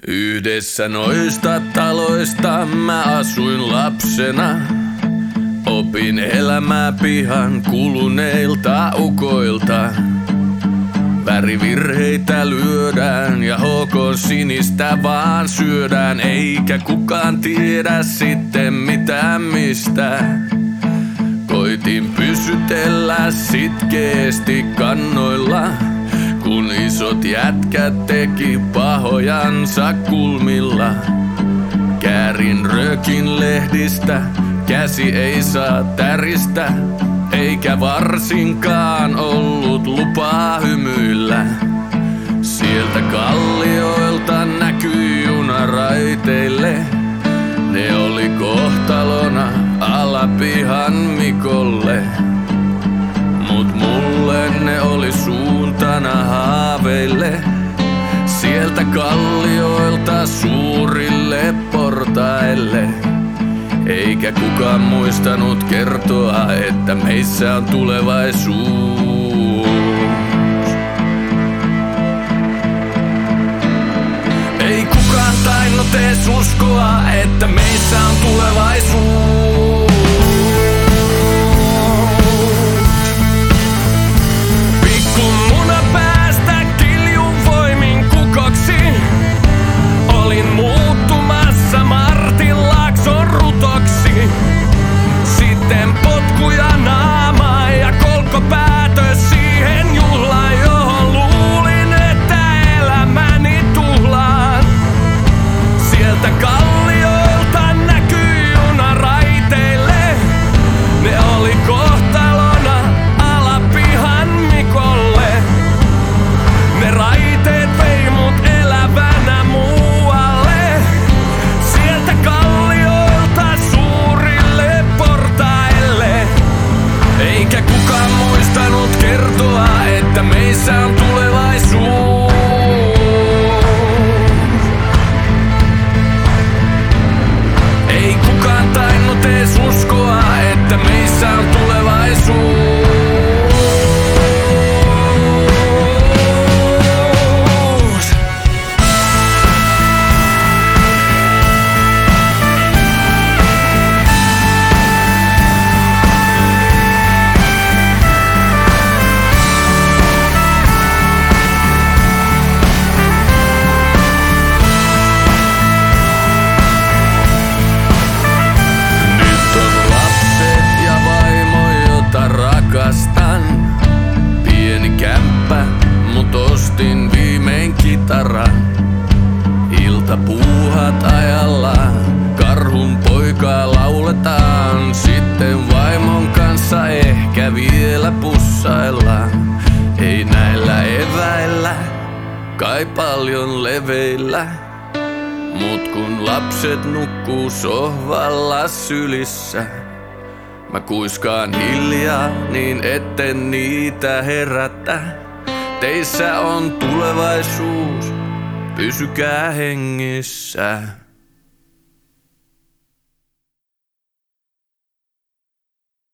Yhdessä noista taloista mä asuin lapsena. Opin elämää pihan kuluneilta ukoilta. Värivirheitä lyödään ja HK sinistä vaan syödään. Eikä kukaan tiedä sitten mitään mistä. Koitin pysytellä sitkeästi kannoilla, kun isot jätkät teki pahojansa kulmilla. Käärin rökin lehdistä, käsi ei saa täristä, eikä varsinkaan ollut lupaa hymyillä. Sieltä kallioilta näkyi junaraiteille, ne oli kohtalona alapihan Mikolle. Mut mulle ne oli suuntana haaveille, sieltä kallioilta suurille portaille. Eikä kukaan muistanut kertoa, että meissä on tulevaisuus. Ei kukaan tainnut ees uskoa, että meissä on tulevaisuus. Pikku muna päästä kiljun voimin kukoksi. Olin muuttumassa Martin Laakson rutoksi. Sitten potkuja naamaan ja kolkkopäätös siihen juhlaan, johon luulin, että elämäni tuhlaan. Sieltä kallioilta näkyi junaraiteille, ne oli kohtalona alapihan Mikolle. Ne raiteet vei mut elävänä muualle, sieltä kallioilta suurille portaille. Eikä kukaan muistanut kertoa, että meissä on tulevaisuus. Ei kukaan tainnut ees uskoa, että meissä on tulevaisuus. Pieni kämppä, mut ostin viimein kitaran. Iltapuuhat ajallaan, karhun poikaa lauletaan. Sitten vaimon kanssa ehkä vielä pussaillaan. Ei näillä eväillä, kai paljon leveillä. Mut kun lapset nukkuu sohvalla sylissä, mä kuiskaan hiljaa niin etten niitä herätä. Teissä on tulevaisuus, pysykää hengissä.